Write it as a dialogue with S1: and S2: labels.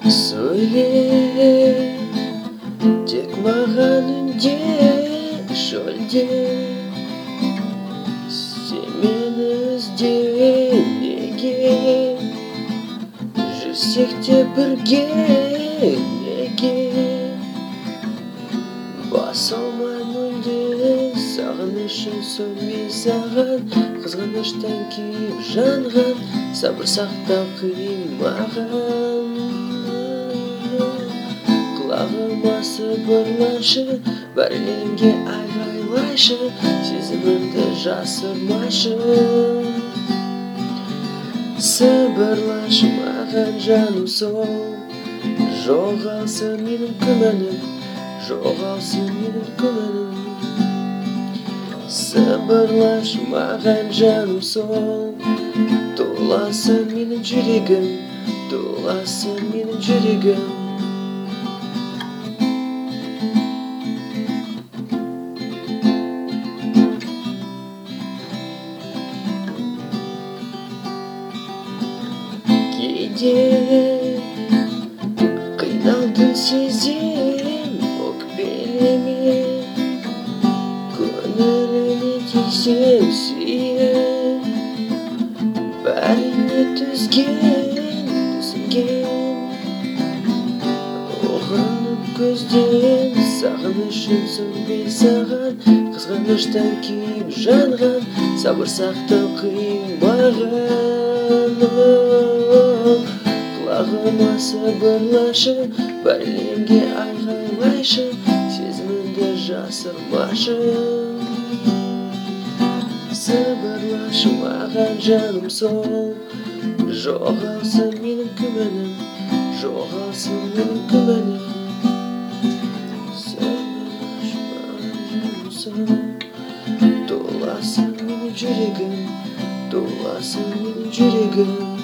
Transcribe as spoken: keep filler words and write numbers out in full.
S1: Söyle tek mаған үнде шөлде сен мені ізде неге жүрсек те бірге неге баса алмаймын мүлде сағынышым сөнбей саған қызғаныштан күйіп жанған сабыр сақтау қиын маған құлағыма сыбырлашы бар әлемге айғайлашы сезімімді жасырмашы сыбырлашы маған жаным сол жоғалсын менің күмәнім жоғалсын менің күмәнім сыбырлашы маған жаным сол туласын менің жүрегім туласын менің жүрегім кейде қиналдым сезем өкпелеме көңіліне тисем сүйе бәріне түзген түсінген оғынып көзден сағынышым сөнбей саған қызғаныштан күйіп жанған сабыр сақтау қиын маған құлағыма сыбырлашы бар әлемге айғайлашы сезімімді жасырмашы сыбырлашы маған жаным сол жоғалсын менің күмәнім жоғалсын менің күмәнім сыбырлашы маған жаным сол туласын менің жүрегім туласын менің жүрегім